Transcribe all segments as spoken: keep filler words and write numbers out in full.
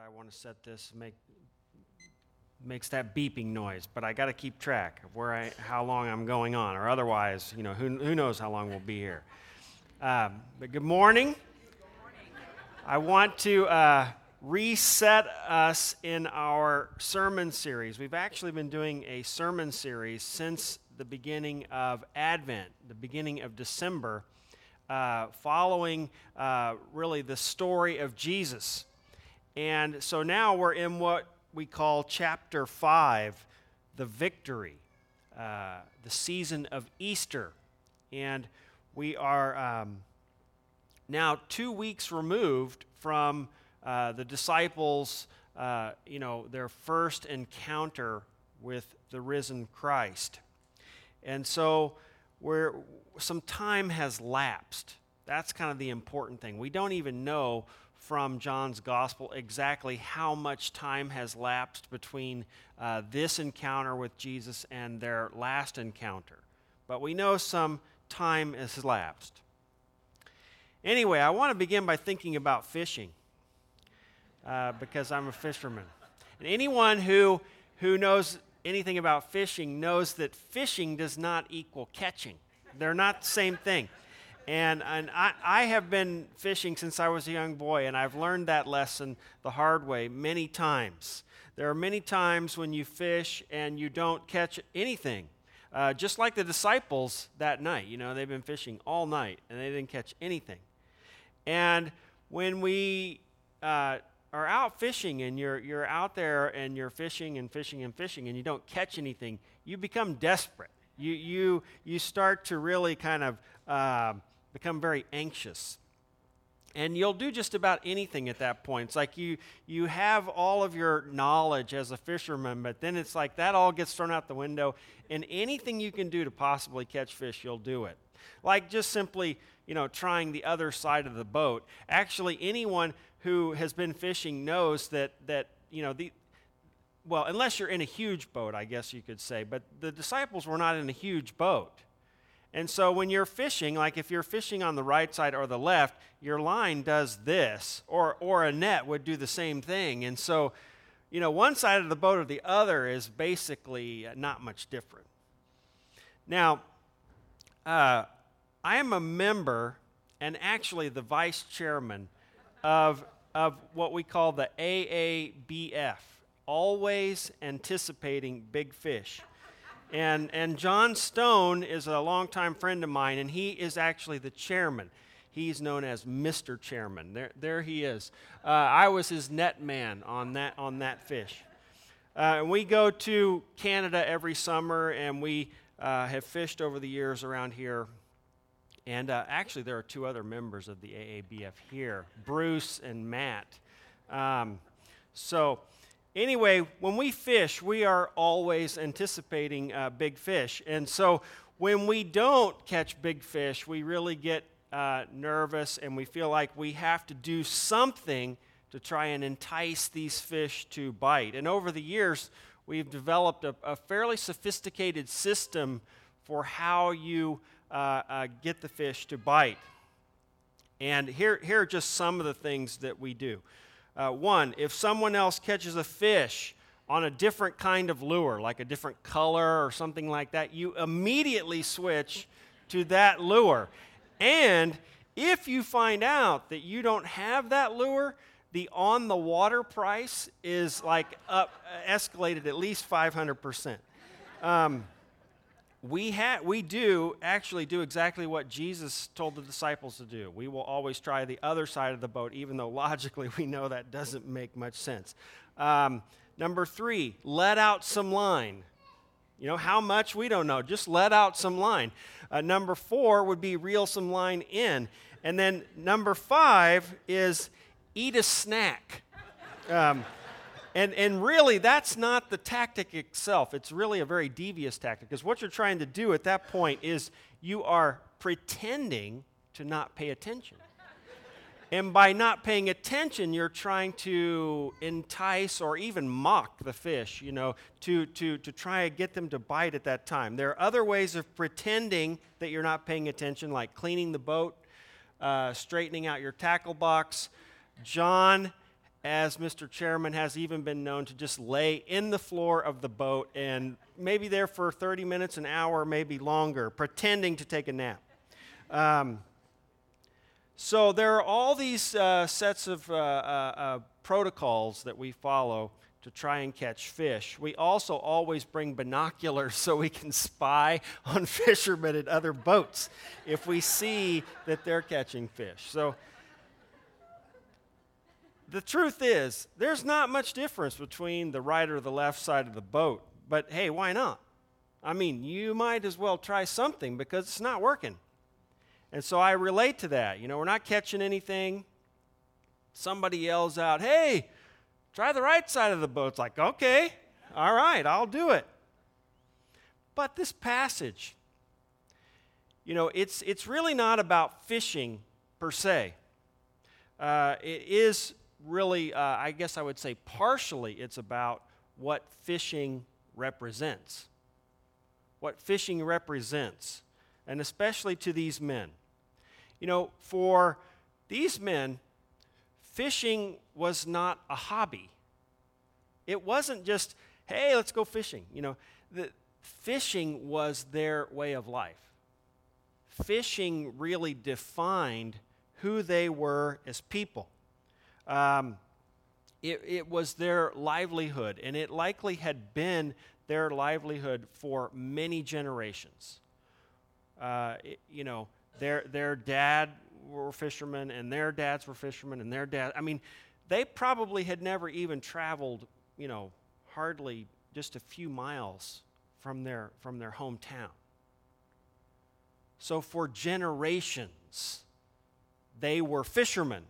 want to set this, make makes that beeping noise, but I got to keep track of where I, how long I'm going on, or otherwise, you know, who who knows how long we'll be here. Um, but good morning. I want to uh, reset us in our sermon series. We've actually been doing a sermon series since the beginning of Advent, the beginning of December, uh, following uh, really the story of Jesus. And so now we're in what we call chapter five, the victory, uh, the season of Easter. And we are um, now two weeks removed from uh, the disciples, uh, you know, their first encounter with the risen Christ. And so we're, some time has lapsed. That's kind of the important thing. We don't even know from John's gospel exactly how much time has lapsed between uh, this encounter with Jesus and their last encounter. But we know some time has lapsed. Anyway, I want to begin by thinking about fishing uh, because I'm a fisherman. And anyone who, who knows anything about fishing knows that fishing does not equal catching. They're not the same thing. And, and I, I have been fishing since I was a young boy, and I've learned that lesson the hard way many times. There are many times when you fish and you don't catch anything. Uh, just like the disciples that night. You know, they've been fishing all night, and they didn't catch anything. And when we uh, are out fishing, and you're, you're out there, and you're fishing and fishing and fishing, and you don't catch anything, you become desperate. You, you, you start to really kind of uh, become very anxious. And you'll do just about anything at that point. It's like you you have all of your knowledge as a fisherman, but then it's like that all gets thrown out the window, and anything you can do to possibly catch fish, you'll do it. Like just simply, you know, trying the other side of the boat. Actually, anyone who has been fishing knows that, that you know, the well, unless you're in a huge boat, I guess you could say, but the disciples were not in a huge boat. And so when you're fishing, like if you're fishing on the right side or the left, your line does this, or or a net would do the same thing. And so, you know, one side of the boat or the other is basically not much different. Now, uh, I am a member and actually the vice chairman of, of what we call the A A B F, Always Anticipating Big Fish. And and John Stone is a longtime friend of mine, and he is actually the chairman. He's known as Mister Chairman. There there he is. Uh, I was his net man on that on that fish. Uh, and we go to Canada every summer, and we uh, have fished over the years around here. And uh, actually, there are two other members of the A A B F here, Bruce and Matt. Um, so. Anyway, when we fish, we are always anticipating uh, big fish. And so when we don't catch big fish, we really get uh, nervous, and we feel like we have to do something to try and entice these fish to bite. And over the years, we've developed a, a fairly sophisticated system for how you uh, uh, get the fish to bite. And here, here are just some of the things that we do. Uh, one, if someone else catches a fish on a different kind of lure, like a different color or something like that, you immediately switch to that lure. And if you find out that you don't have that lure, the on-the-water price is like up, escalated at least five hundred percent. Um, We ha- we do actually do exactly what Jesus told the disciples to do. We will always try the other side of the boat, even though logically we know that doesn't make much sense. Um, number three, let out some line. You know, how much? We don't know. Just let out some line. Uh, number four would be reel some line in. And then number five is eat a snack. Um And and really, that's not the tactic itself. It's really a very devious tactic, because what you're trying to do at that point is you are pretending to not pay attention. And by not paying attention, you're trying to entice or even mock the fish, you know, to, to, to try and get them to bite at that time. There are other ways of pretending that you're not paying attention, like cleaning the boat, uh, straightening out your tackle box. John as Mister Chairman has even been known to just lay in the floor of the boat and maybe there for thirty minutes, an hour, maybe longer, pretending to take a nap. Um, so there are all these uh, sets of uh, uh, uh, protocols that we follow to try and catch fish. We also always bring binoculars so we can spy on fishermen in other boats if we see that they're catching fish. So the truth is, there's not much difference between the right or the left side of the boat. But hey, why not? I mean, you might as well try something because it's not working. And so I relate to that. You know, we're not catching anything. Somebody yells out, hey, try the right side of the boat. It's like, okay, all right, I'll do it. But this passage, you know, it's, it's really not about fishing per se. Uh, it is really, uh, I guess I would say partially, it's about what fishing represents. What fishing represents, and especially to these men. You know, for these men, fishing was not a hobby. It wasn't just, hey, let's go fishing. You know, the fishing was their way of life. Fishing really defined who they were as people. Um, it, it was their livelihood, and it likely had been their livelihood for many generations. Uh, it, you know, their their dad were fishermen, and their dads were fishermen, and their dad. I mean, they probably had never even traveled, you know, hardly just a few miles from their from their hometown. So for generations, they were fishermen.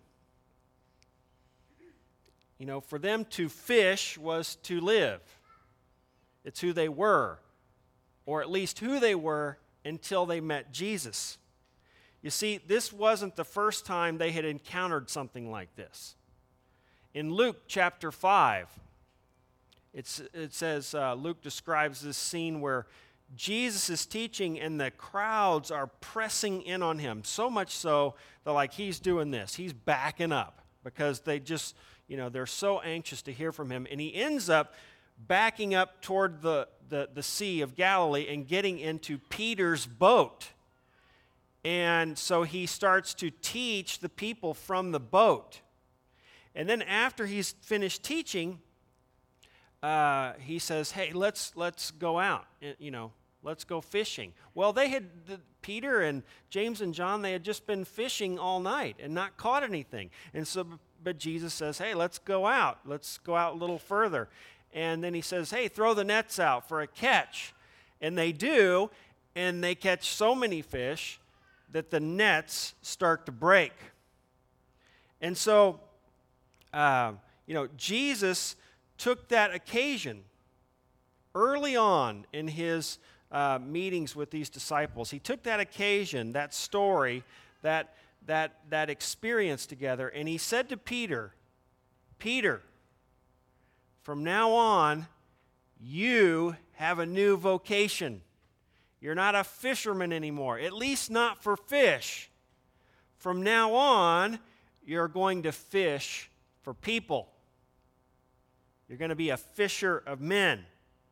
You know, for them to fish was to live. It's who they were, or at least who they were until they met Jesus. You see, this wasn't the first time they had encountered something like this. In Luke chapter five, it's, it says, uh, Luke describes this scene where Jesus is teaching and the crowds are pressing in on him, so much so that like he's doing this. He's backing up because they just, you know, they're so anxious to hear from him. And he ends up backing up toward the, the, the Sea of Galilee and getting into Peter's boat. And so he starts to teach the people from the boat. And then after he's finished teaching, uh, he says, hey, let's let's go out, you know, let's go fishing. Well, they had, the, Peter and James and John, they had just been fishing all night and not caught anything. And so, but Jesus says, hey, let's go out. Let's go out a little further. And then he says, hey, throw the nets out for a catch. And they do, and they catch so many fish that the nets start to break. And so, uh, you know, Jesus took that occasion early on in his uh, meetings with these disciples. He took that occasion, that story, that, that, that experience together, and he said to Peter, Peter, from now on, you have a new vocation. You're not a fisherman anymore, at least not for fish. From now on, you're going to fish for people. You're going to be a fisher of men.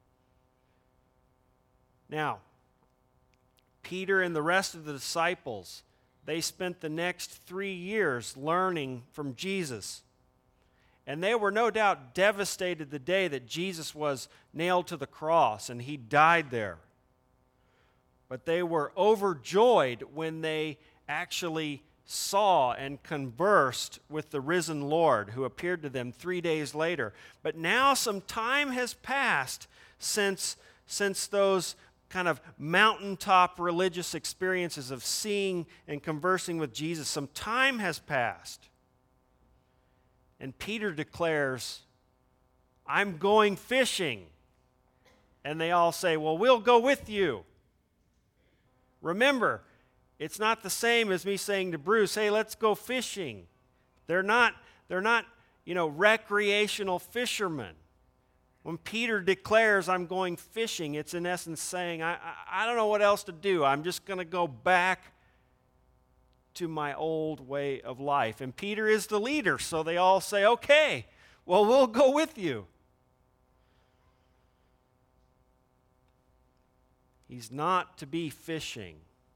Now, Peter and the rest of the disciples, they spent the next three years learning from Jesus. And they were no doubt devastated the day that Jesus was nailed to the cross and he died there. But they were overjoyed when they actually saw and conversed with the risen Lord who appeared to them three days later. But now some time has passed since, since those kind of mountaintop religious experiences of seeing and conversing with Jesus. Some time has passed. And Peter declares, I'm going fishing. And they all say, well, we'll go with you. Remember, it's not the same as me saying to Bruce, hey, let's go fishing. They're not, they're not, you know, recreational fishermen. When Peter declares, I'm going fishing, it's in essence saying, I, I, I don't know what else to do. I'm just going to go back to my old way of life. And Peter is the leader, so they all say, okay, well, we'll go with you. He's not to be fishing.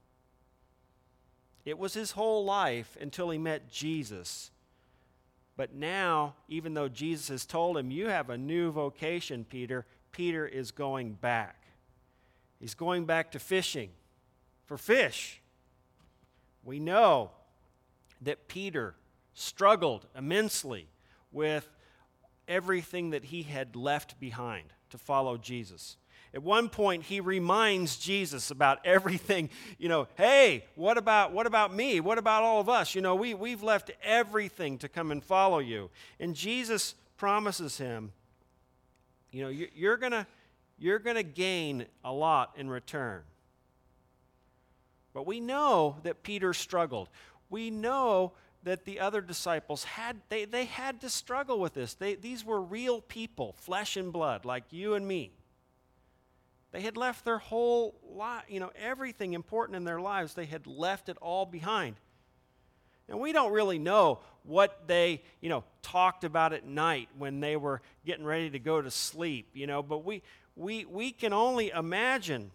It was his whole life until he met Jesus. But now, even though Jesus has told him, you have a new vocation, Peter, Peter is going back. He's going back to fishing for fish. We know that Peter struggled immensely with everything that he had left behind to follow Jesus. At one point, he reminds Jesus about everything. You know, hey, what about what about me? What about all of us? You know, we, we've left everything to come and follow you. And Jesus promises him, you know, you, you're gonna you're gonna gain a lot in return. But we know that Peter struggled. We know that the other disciples had they, they had to struggle with this. They, these were real people, flesh and blood, like you and me. They had left their whole life, you know, everything important in their lives, they had left it all behind. And we don't really know what they, you know, talked about at night when they were getting ready to go to sleep, you know, but we we we can only imagine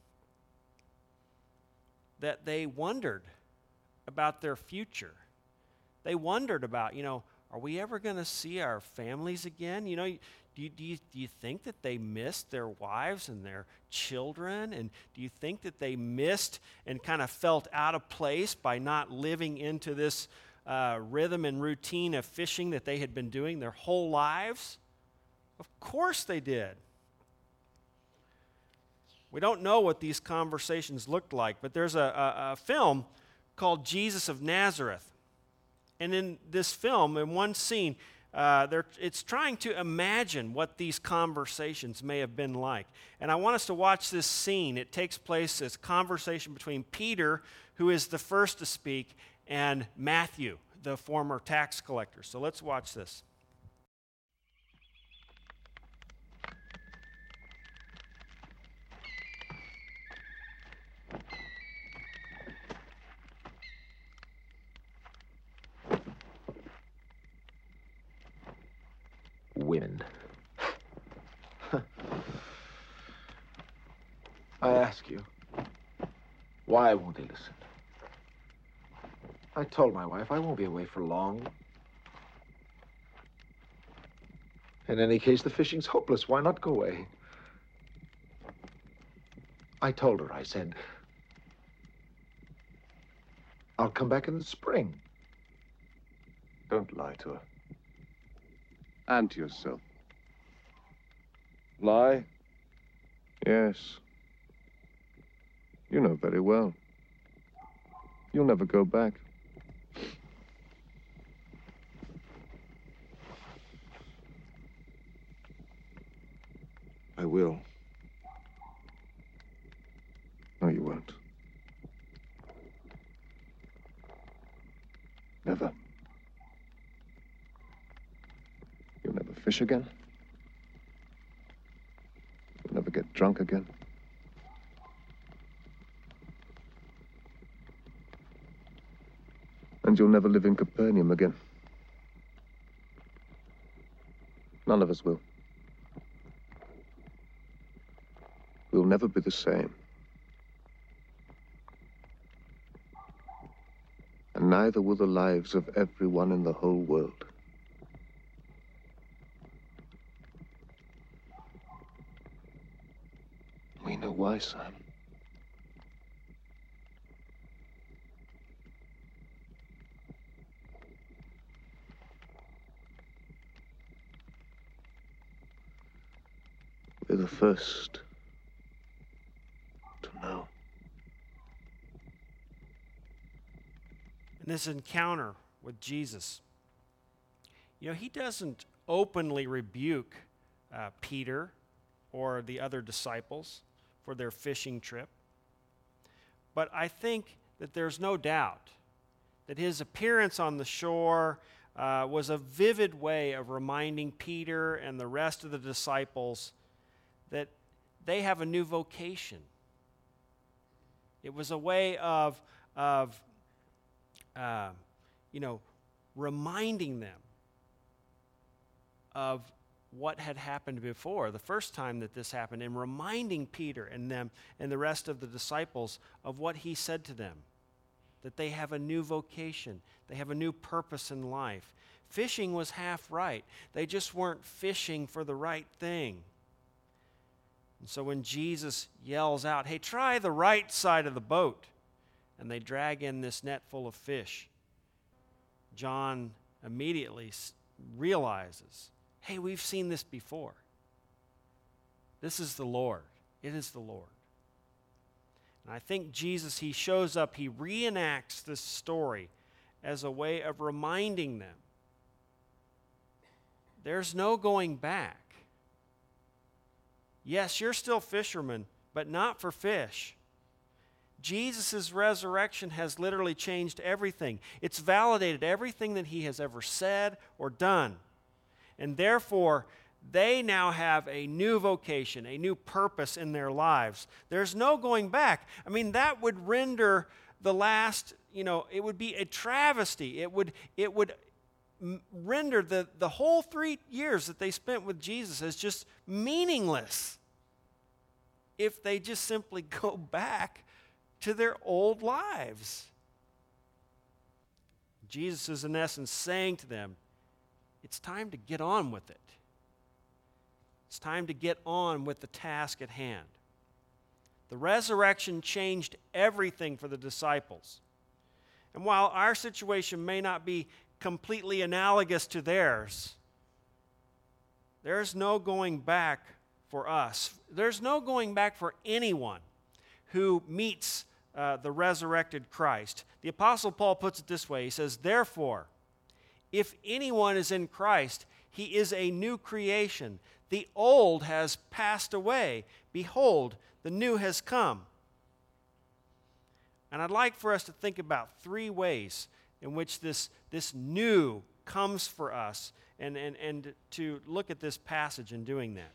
that they wondered about their future. They wondered about, you know, are we ever going to see our families again? You know, do you, do, you, do you think that they missed their wives and their children? And do you think that they missed and kind of felt out of place by not living into this uh, rhythm and routine of fishing that they had been doing their whole lives? Of course they did. We don't know what these conversations looked like, but there's a, a, a film called Jesus of Nazareth. And in this film, in one scene, uh, it's trying to imagine what these conversations may have been like. And I want us to watch this scene. It takes place as a conversation between Peter, who is the first to speak, and Matthew, the former tax collector. So let's watch this. Women. I ask you, why won't they listen? I told my wife I won't be away for long. In any case, the fishing's hopeless. Why not go away? I told her, I said, I'll come back in the spring. Don't lie to her. And to yourself. Lie? Yes. You know very well. You'll never go back. I will. No, you won't. Never. You'll never fish again. You'll never get drunk again. And you'll never live in Capernaum again. None of us will. We'll never be the same. And neither will the lives of everyone in the whole world. We know why, Sam. We're the first to know. In this encounter with Jesus, you know, he doesn't openly rebuke uh, Peter or the other disciples for their fishing trip. But I think that there's no doubt that his appearance on the shore uh, was a vivid way of reminding Peter and the rest of the disciples that they have a new vocation. It was a way of, of uh, you know, reminding them of what had happened before, the first time that this happened, and reminding Peter and them and the rest of the disciples of what he said to them, that they have a new vocation, they have a new purpose in life. Fishing was half right. They just weren't fishing for the right thing. And so when Jesus yells out, hey, try the right side of the boat, and they drag in this net full of fish, John immediately realizes, hey, we've seen this before. This is the Lord. It is the Lord. And I think Jesus, he shows up, he reenacts this story as a way of reminding them there's no going back. Yes, you're still fishermen, but not for fish. Jesus' resurrection has literally changed everything. It's validated everything that he has ever said or done. And therefore, they now have a new vocation, a new purpose in their lives. There's no going back. I mean, that would render the last, you know, it would be a travesty. It would, it would render the, the whole three years that they spent with Jesus as just meaningless if they just simply go back to their old lives. Jesus is in essence saying to them, it's time to get on with it. It's time to get on with the task at hand. The resurrection changed everything for the disciples. And while our situation may not be completely analogous to theirs, there's no going back for us. There's no going back for anyone who meets uh, the resurrected Christ. The Apostle Paul puts it this way. He says, therefore, if anyone is in Christ, he is a new creation. The old has passed away. Behold, the new has come. And I'd like for us to think about three ways in which this, this new comes for us, and, and, and to look at this passage in doing that.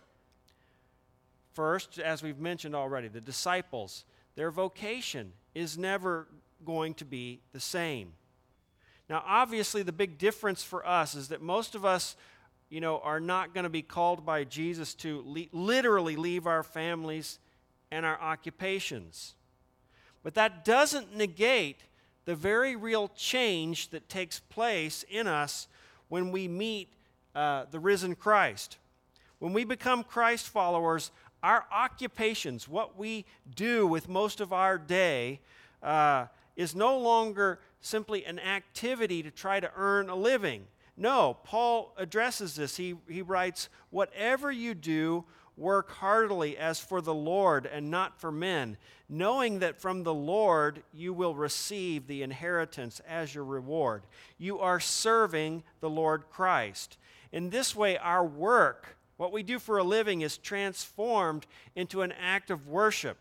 First, as we've mentioned already, the disciples, their vocation is never going to be the same. Now, obviously, the big difference for us is that most of us, you know, are not going to be called by Jesus to le- literally leave our families and our occupations. But that doesn't negate the very real change that takes place in us when we meet uh, the risen Christ. When we become Christ followers, our occupations, what we do with most of our day, uh, is no longer simply an activity to try to earn a living. No, Paul addresses this. He, he writes, whatever you do, work heartily as for the Lord and not for men, knowing that from the Lord you will receive the inheritance as your reward. You are serving the Lord Christ. In this way, our work, what we do for a living, is transformed into an act of worship.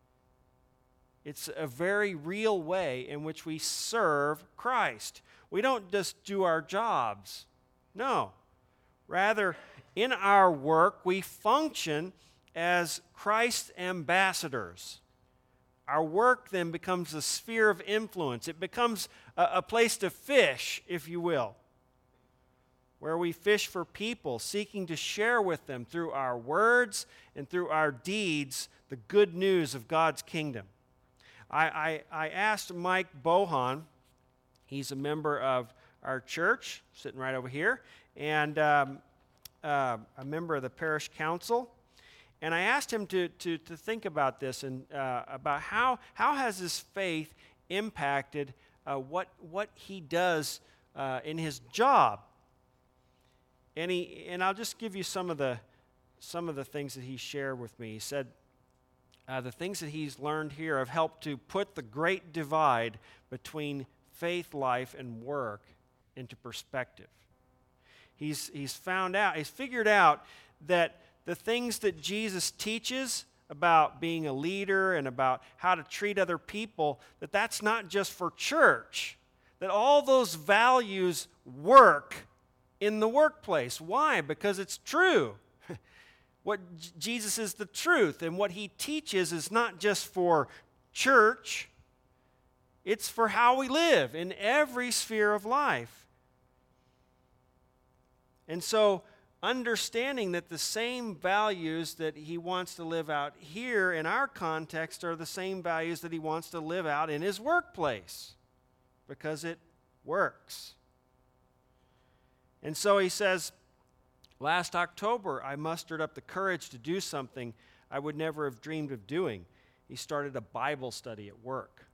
It's a very real way in which we serve Christ. We don't just do our jobs. No. Rather, in our work, we function as Christ's ambassadors. Our work then becomes a sphere of influence. It becomes a, a place to fish, if you will, where we fish for people, seeking to share with them through our words and through our deeds the good news of God's kingdom. I, I, I asked Mike Bohan, he's a member of our church, sitting right over here, and um, uh, a member of the parish council, and I asked him to, to, to think about this and uh, about how, how has his faith impacted uh, what, what he does uh, in his job. And, he, and I'll just give you some of the, some of the things that he shared with me. He said, Uh, the things that he's learned here have helped to put the great divide between faith life and work into perspective. He's, he's found out, he's figured out that the things that Jesus teaches about being a leader and about how to treat other people, that that's not just for church, that all those values work in the workplace. Why? Because it's true. What J- Jesus is the truth, and what he teaches is not just for church, It's for how we live in every sphere of life. And so, understanding that the same values that he wants to live out here in our context are the same values that he wants to live out in his workplace, because it works. And so he says, last October, I mustered up the courage to do something I would never have dreamed of doing. He started a Bible study at work.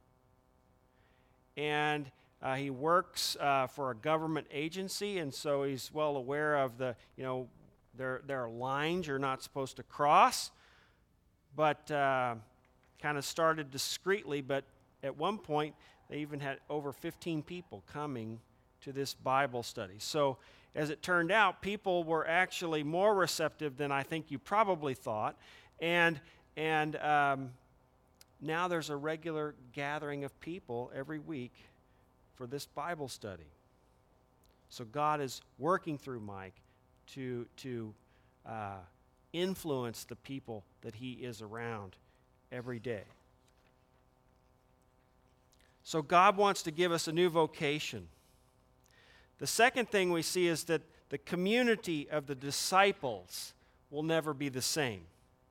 And uh, he works uh, for a government agency, and so he's well aware of the, you know, there, there are lines you're not supposed to cross, but uh, kind of started discreetly, but at one point, they even had over fifteen people coming to this Bible study. So as it turned out, people were actually more receptive than I think you probably thought, and, and um, now there's a regular gathering of people every week for this Bible study. So God is working through Mike to, to uh, influence the people that he is around every day. So God wants to give us a new vocation. The second thing we see is that the community of the disciples will never be the same.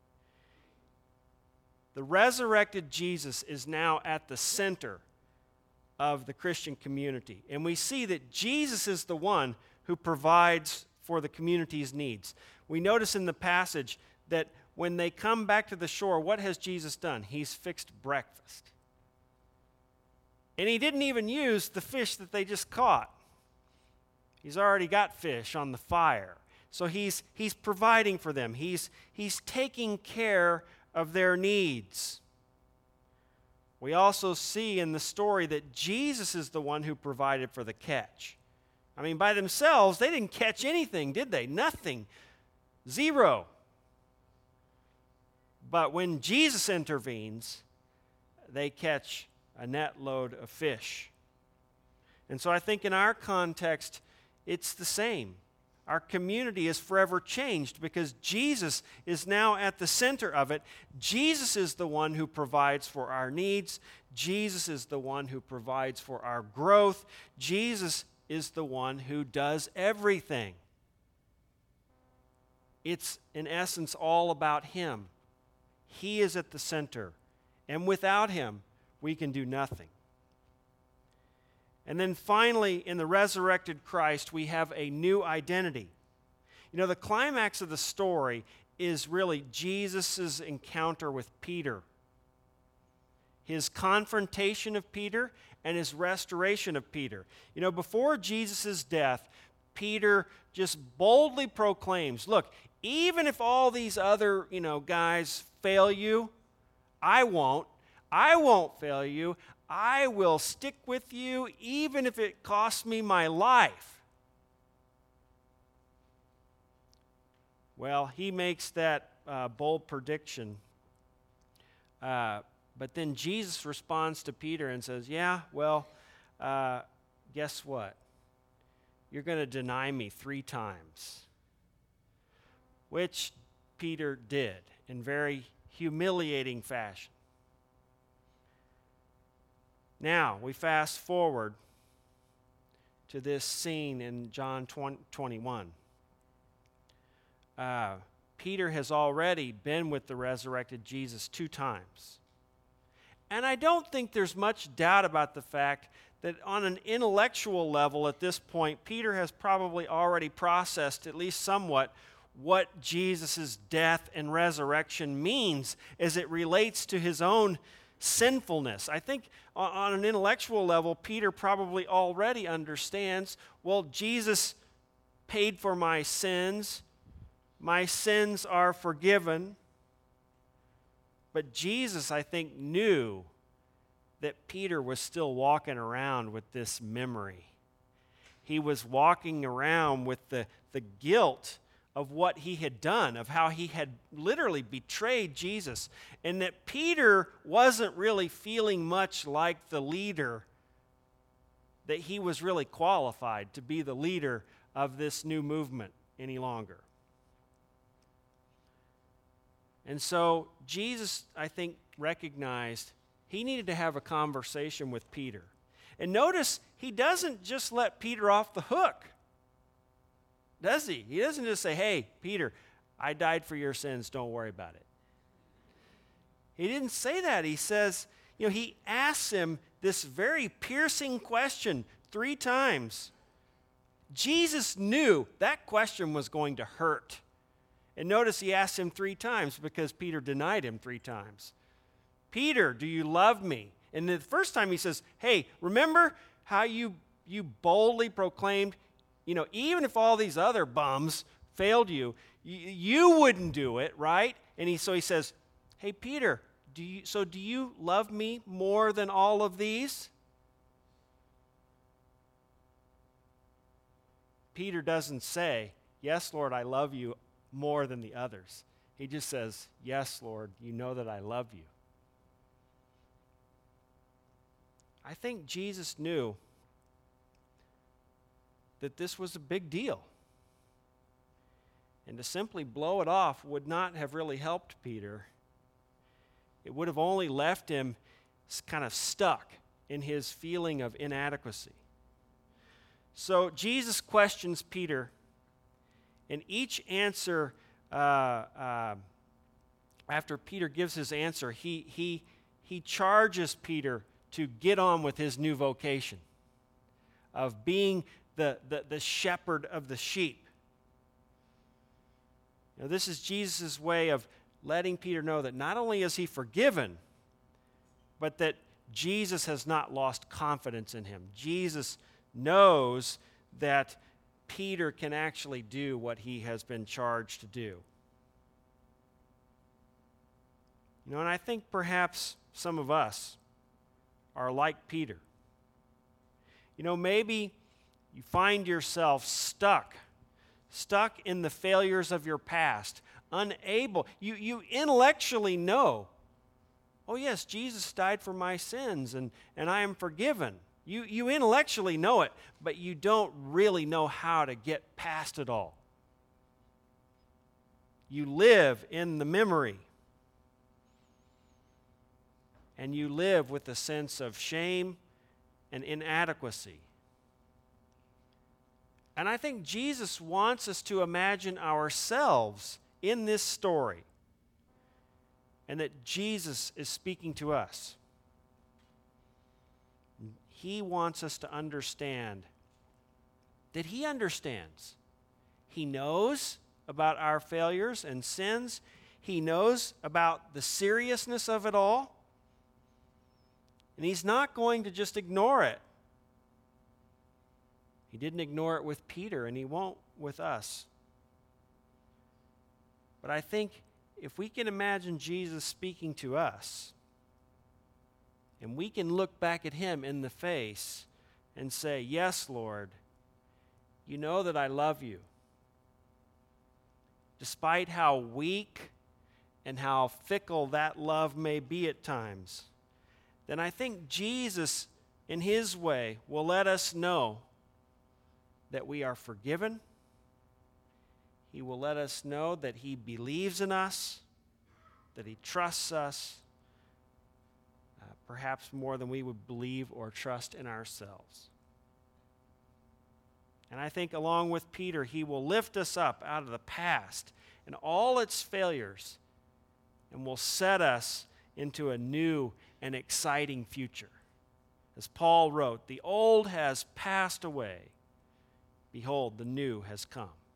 The resurrected Jesus is now at the center of the Christian community. And we see that Jesus is the one who provides for the community's needs. We notice in the passage that when they come back to the shore, what has Jesus done? He's fixed breakfast. And he didn't even use the fish that they just caught. He's already got fish on the fire. So he's, he's providing for them. He's, he's taking care of their needs. We also see in the story that Jesus is the one who provided for the catch. I mean, by themselves, they didn't catch anything, did they? Nothing. Zero. But when Jesus intervenes, they catch a net load of fish. And so I think in our context, it's the same. Our community is forever changed because Jesus is now at the center of it. Jesus is the one who provides for our needs. Jesus is the one who provides for our growth. Jesus is the one who does everything. It's, in essence, all about him. He is at the center. And without him, we can do nothing. And then finally, in the resurrected Christ, we have a new identity. You know, the climax of the story is really Jesus' encounter with Peter, his confrontation of Peter, and his restoration of Peter. You know, before Jesus' death, Peter just boldly proclaims, look, even if all these other, you know, guys fail you, I won't. I won't fail you. I will stick with you even if it costs me my life. Well, he makes that uh, bold prediction. Uh, but then Jesus responds to Peter and says, yeah, well, uh, guess what? You're going to deny me three times. Which Peter did in very humiliating fashion. Now, we fast forward to this scene in John twenty-one. Uh, Peter has already been with the resurrected Jesus two times. And I don't think there's much doubt about the fact that on an intellectual level at this point, Peter has probably already processed, at least somewhat, what Jesus' death and resurrection means as it relates to his own sinfulness. I think on an intellectual level, Peter probably already understands, well, Jesus paid for my sins. My sins are forgiven. But Jesus, I think, knew that Peter was still walking around with this memory. He was walking around with the, the guilt of what he had done, of how he had literally betrayed Jesus, and that Peter wasn't really feeling much like the leader, that he was really qualified to be the leader of this new movement any longer. And so Jesus, I think, recognized He needed to have a conversation with Peter. And notice, he doesn't just let Peter off the hook, does he? He doesn't just say, hey, Peter, I died for your sins, don't worry about it. He didn't say that. He says, you know, he asks him this very piercing question three times. Jesus knew that question was going to hurt. And notice he asked him three times because Peter denied him three times. Peter, do you love me? And the first time he says, hey, remember how you, you boldly proclaimed, you know, even if all these other bums failed you, you, you wouldn't do it, right? And he, so he says, hey, Peter, do you, so do you love me more than all of these? Peter doesn't say, yes, Lord, I love you more than the others. He just says, yes, Lord, you know that I love you. I think Jesus knew that this was a big deal. And to simply blow it off would not have really helped Peter. It would have only left him kind of stuck in his feeling of inadequacy. So Jesus questions Peter, and each answer, uh, uh, after Peter gives his answer, he, he, he charges Peter to get on with his new vocation of being the, the, the shepherd of the sheep. Now, this is Jesus' way of letting Peter know that not only is he forgiven, but that Jesus has not lost confidence in him. Jesus knows that Peter can actually do what he has been charged to do. You know, and I think perhaps some of us are like Peter. You know, maybe you find yourself stuck, stuck in the failures of your past, unable. You, you intellectually know, oh yes, Jesus died for my sins and, and I am forgiven. You, you intellectually know it, but you don't really know how to get past it all. You live in the memory. And you live with a sense of shame and inadequacy. And I think Jesus wants us to imagine ourselves in this story, and that Jesus is speaking to us. He wants us to understand that He understands. He knows about our failures and sins. He knows about the seriousness of it all. And He's not going to just ignore it. He didn't ignore it with Peter, and He won't with us. But I think if we can imagine Jesus speaking to us, and we can look back at Him in the face and say, yes, Lord, you know that I love you. Despite how weak and how fickle that love may be at times, then I think Jesus, in His way, will let us know that we are forgiven. He will let us know that He believes in us, that He trusts us, uh, perhaps more than we would believe or trust in ourselves. And I think along with Peter, He will lift us up out of the past and all its failures and will set us into a new and exciting future. As Paul wrote, the old has passed away. Behold, the new has come.